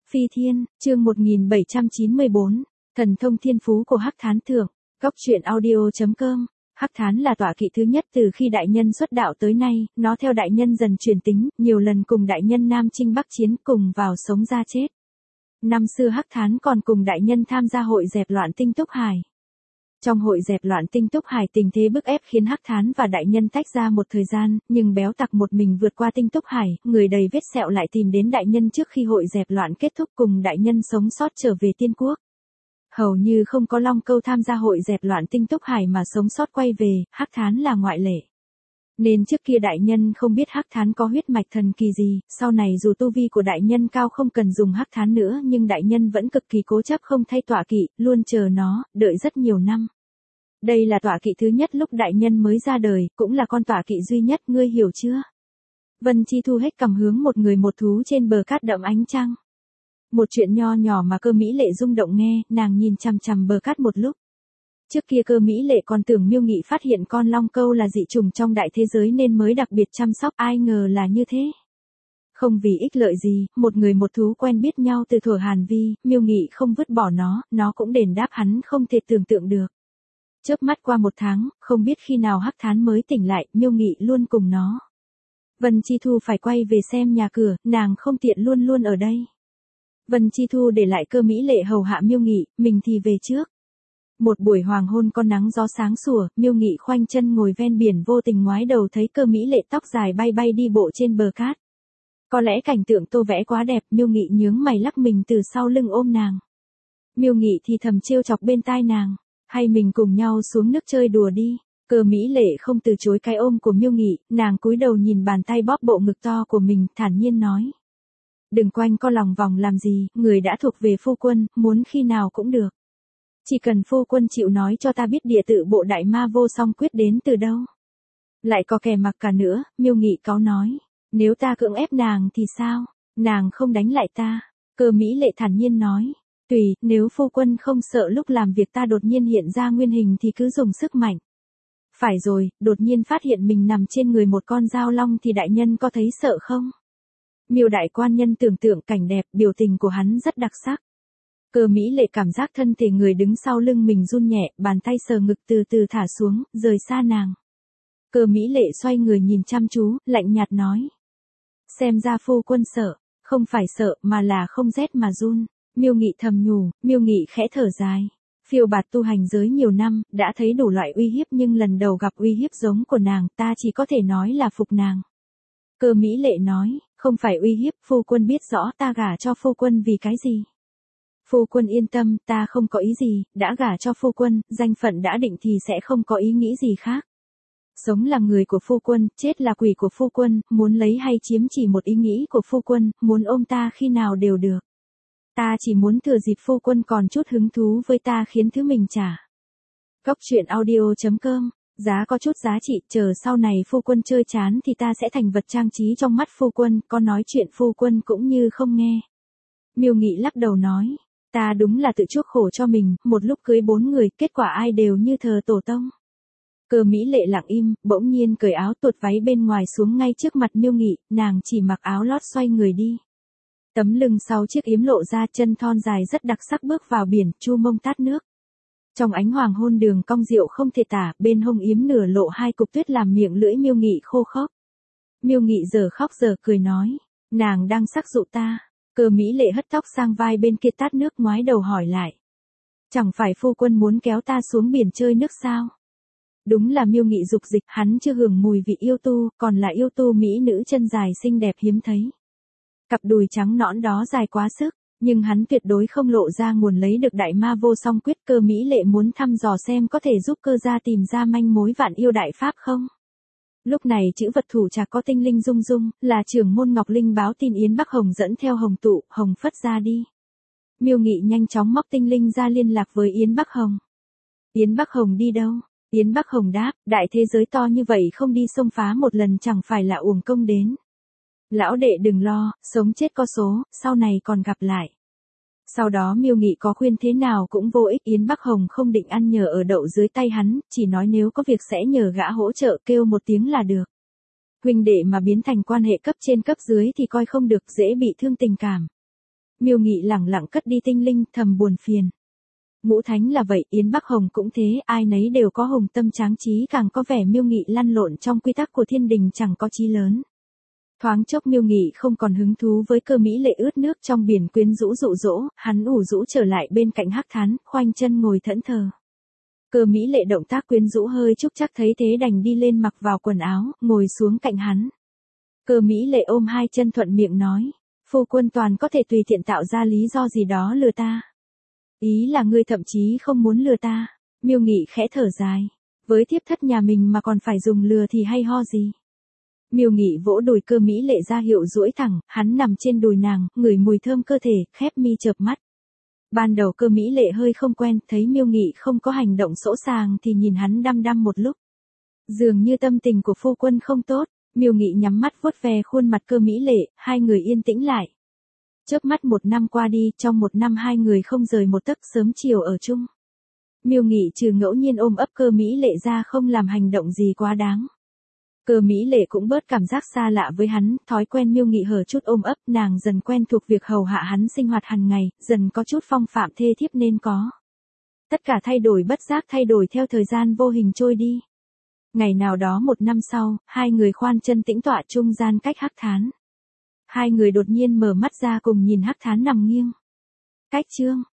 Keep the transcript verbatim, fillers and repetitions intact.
Phi Thiên, chương một nghìn bảy trăm chín mươi bốn, thần thông thiên phú của Hắc Thán Thượng, Góc truyện audio chấm com. Hắc Thán là tọa kỵ thứ nhất từ khi đại nhân xuất đạo tới nay, nó theo đại nhân dần chuyển tính, nhiều lần cùng đại nhân Nam Chinh Bắc Chiến cùng vào sống ra chết. Năm xưa Hắc Thán còn cùng đại nhân tham gia hội dẹp loạn Tinh Túc Hải. Trong hội dẹp loạn Tinh Túc Hải tình thế bức ép khiến Hắc Thán và đại nhân tách ra một thời gian, nhưng béo tặc một mình vượt qua Tinh Túc Hải, người đầy vết sẹo lại tìm đến đại nhân trước khi hội dẹp loạn kết thúc cùng đại nhân sống sót trở về tiên quốc. Hầu như không có Long Câu tham gia hội dẹp loạn Tinh Túc Hải mà sống sót quay về, Hắc Thán là ngoại lệ. Nên trước kia đại nhân không biết Hắc Thán có huyết mạch thần kỳ gì, sau này dù tu vi của đại nhân cao không cần dùng Hắc Thán nữa nhưng đại nhân vẫn cực kỳ cố chấp không thay tọa kỵ, luôn chờ nó, đợi rất nhiều năm. Đây là tọa kỵ thứ nhất lúc đại nhân mới ra đời, cũng là con tọa kỵ duy nhất, ngươi hiểu chưa? Vân Chi Thu hết cầm hướng một người một thú trên bờ cát đậm ánh trăng. Một chuyện nho nhỏ mà Cơ Mỹ Lệ rung động nghe, nàng nhìn chằm chằm bờ cát một lúc. Trước kia Cơ Mỹ Lệ còn tưởng Miêu Nghị phát hiện con Long Câu là dị chủng trong đại thế giới nên mới đặc biệt chăm sóc, ai ngờ là như thế. Không vì ích lợi gì, một người một thú quen biết nhau từ thuở Hàn Vi, Miêu Nghị không vứt bỏ nó, nó cũng đền đáp hắn không thể tưởng tượng được. Chớp mắt qua một tháng, không biết khi nào Hắc Thán mới tỉnh lại, Miêu Nghị luôn cùng nó. Vân Chi Thu phải quay về xem nhà cửa, nàng không tiện luôn luôn ở đây. Vân Chi Thu để lại Cơ Mỹ Lệ hầu hạ Miêu Nghị, mình thì về trước. Một buổi hoàng hôn con nắng gió sáng sủa, Miêu Nghị khoanh chân ngồi ven biển vô tình ngoái đầu thấy Cơ Mỹ Lệ tóc dài bay bay đi bộ trên bờ cát. Có lẽ cảnh tượng tô vẽ quá đẹp, Miêu Nghị nhướng mày lắc mình từ sau lưng ôm nàng. Miêu Nghị thì thầm trêu chọc bên tai nàng, hay mình cùng nhau xuống nước chơi đùa đi. Cơ Mỹ Lệ không từ chối cái ôm của Miêu Nghị, nàng cúi đầu nhìn bàn tay bóp bộ ngực to của mình, thản nhiên nói. Đừng quanh co lòng vòng làm gì, người đã thuộc về phu quân, muốn khi nào cũng được. Chỉ cần phu quân chịu nói cho ta biết địa tự bộ đại ma vô song quyết đến từ đâu. Lại có kẻ mặc cả nữa, Miêu Nghị cáu nói. Nếu ta cưỡng ép nàng thì sao, nàng không đánh lại ta. Cơ Mỹ Lệ thản nhiên nói. Tùy, nếu phu quân không sợ lúc làm việc ta đột nhiên hiện ra nguyên hình thì cứ dùng sức mạnh. Phải rồi, đột nhiên phát hiện mình nằm trên người một con dao long thì đại nhân có thấy sợ không? Miêu đại quan nhân tưởng tượng cảnh đẹp, biểu tình của hắn rất đặc sắc. Cơ Mỹ Lệ cảm giác thân thể người đứng sau lưng mình run nhẹ, bàn tay sờ ngực từ từ thả xuống, rời xa nàng. Cơ Mỹ Lệ xoay người nhìn chăm chú, lạnh nhạt nói. Xem ra phu quân sợ, không phải sợ mà là không rét mà run. Miêu Nghị thầm nhủ, Miêu Nghị khẽ thở dài. Phiêu bạt tu hành giới nhiều năm, đã thấy đủ loại uy hiếp nhưng lần đầu gặp uy hiếp giống của nàng, ta chỉ có thể nói là phục nàng. Cơ Mỹ Lệ nói, không phải uy hiếp, phu quân biết rõ ta gả cho phu quân vì cái gì. Phu quân yên tâm, ta không có ý gì, đã gả cho phu quân, danh phận đã định thì sẽ không có ý nghĩ gì khác. Sống là người của phu quân, chết là quỷ của phu quân, muốn lấy hay chiếm chỉ một ý nghĩ của phu quân, muốn ôm ta khi nào đều được. Ta chỉ muốn thừa dịp phu quân còn chút hứng thú với ta khiến thứ mình trả. Góc truyện audio chấm com, giá có chút giá trị, chờ sau này phu quân chơi chán thì ta sẽ thành vật trang trí trong mắt phu quân, có nói chuyện phu quân cũng như không nghe. Miêu Nghị lắc đầu nói, ta đúng là tự chuốc khổ cho mình, một lúc cưới bốn người, kết quả ai đều như thờ tổ tông. Cơ Mỹ Lệ lặng im, bỗng nhiên cởi áo tuột váy bên ngoài xuống ngay trước mặt Miêu Nghị, nàng chỉ mặc áo lót xoay người đi. Tấm lưng sau chiếc yếm lộ ra, chân thon dài rất đặc sắc bước vào biển, chu mông tát nước. Trong ánh hoàng hôn đường cong diệu không thể tả, bên hông yếm nửa lộ hai cục tuyết làm miệng lưỡi Miêu Nghị khô khốc. Miêu Nghị giờ khóc giờ cười nói, nàng đang sắc dụ ta. Cơ Mỹ Lệ hất tóc sang vai bên kia tát nước ngoái đầu hỏi lại. Chẳng phải phu quân muốn kéo ta xuống biển chơi nước sao? Đúng là Miêu Nghị dục dịch, hắn chưa hưởng mùi vị yêu tu, còn là yêu tu mỹ nữ chân dài xinh đẹp hiếm thấy. Cặp đùi trắng nõn đó dài quá sức, nhưng hắn tuyệt đối không lộ ra nguồn lấy được đại ma vô song quyết. Cơ Mỹ Lệ muốn thăm dò xem có thể giúp cơ gia tìm ra manh mối vạn yêu đại pháp không. Lúc này chữ vật thủ trạc có tinh linh dung dung, là trưởng môn Ngọc Linh báo tin Yến Bắc Hồng dẫn theo Hồng Tụ, Hồng Phất ra đi. Miêu Nghị nhanh chóng móc tinh linh ra liên lạc với Yến Bắc Hồng. Yến Bắc Hồng đi đâu? Yến Bắc Hồng đáp, đại thế giới to như vậy không đi xông phá một lần chẳng phải là uổng công đến. Lão đệ đừng lo, sống chết có số, sau này còn gặp lại. Sau đó Miêu Nghị có khuyên thế nào cũng vô ích, Yến Bắc Hồng không định ăn nhờ ở đậu dưới tay hắn, chỉ nói nếu có việc sẽ nhờ gã hỗ trợ, kêu một tiếng là được. Huynh đệ mà biến thành quan hệ cấp trên cấp dưới thì coi không được, dễ bị thương tình cảm. Miêu Nghị lẳng lặng cất đi tinh linh, thầm buồn phiền. Ngũ Thánh là vậy, Yến Bắc Hồng cũng thế, ai nấy đều có hùng tâm tráng trí, càng có vẻ Miêu Nghị lăn lộn trong quy tắc của thiên đình chẳng có chí lớn. Thoáng chốc Miêu Nghị không còn hứng thú với Cơ Mỹ Lệ ướt nước trong biển quyến rũ dụ dỗ, hắn ủ rũ trở lại bên cạnh Hắc Thán, khoanh chân ngồi thẫn thờ. Cơ Mỹ Lệ động tác quyến rũ hơi chúc chắc thấy thế đành đi lên mặc vào quần áo, ngồi xuống cạnh hắn. Cơ Mỹ Lệ ôm hai chân thuận miệng nói, phu quân toàn có thể tùy tiện tạo ra lý do gì đó lừa ta. Ý là ngươi thậm chí không muốn lừa ta. Miêu Nghị khẽ thở dài, với thiếp thất nhà mình mà còn phải dùng lừa thì hay ho gì. Miêu Nghị vỗ đùi Cơ Mỹ Lệ ra hiệu duỗi thẳng, hắn nằm trên đùi nàng, ngửi mùi thơm cơ thể, khép mi chợp mắt. Ban đầu Cơ Mỹ Lệ hơi không quen, thấy Miêu Nghị không có hành động sỗ sàng thì nhìn hắn đăm đăm một lúc. Dường như tâm tình của phu quân không tốt, Miêu Nghị nhắm mắt vuốt ve khuôn mặt Cơ Mỹ Lệ, hai người yên tĩnh lại. Chớp mắt một năm qua đi, trong một năm hai người không rời một tấc, sớm chiều ở chung. Miêu Nghị trừ ngẫu nhiên ôm ấp Cơ Mỹ Lệ ra không làm hành động gì quá đáng. Cơ Mỹ Lệ cũng bớt cảm giác xa lạ với hắn, thói quen Miêu Nghị hở chút ôm ấp, nàng dần quen thuộc việc hầu hạ hắn sinh hoạt hàng ngày, dần có chút phong phạm thê thiếp nên có. Tất cả thay đổi bất giác thay đổi theo thời gian vô hình trôi đi. Ngày nào đó một năm sau, hai người khoan chân tĩnh tọa trung gian cách Hắc Thán. Hai người đột nhiên mở mắt ra cùng nhìn Hắc Thán nằm nghiêng. Cách chương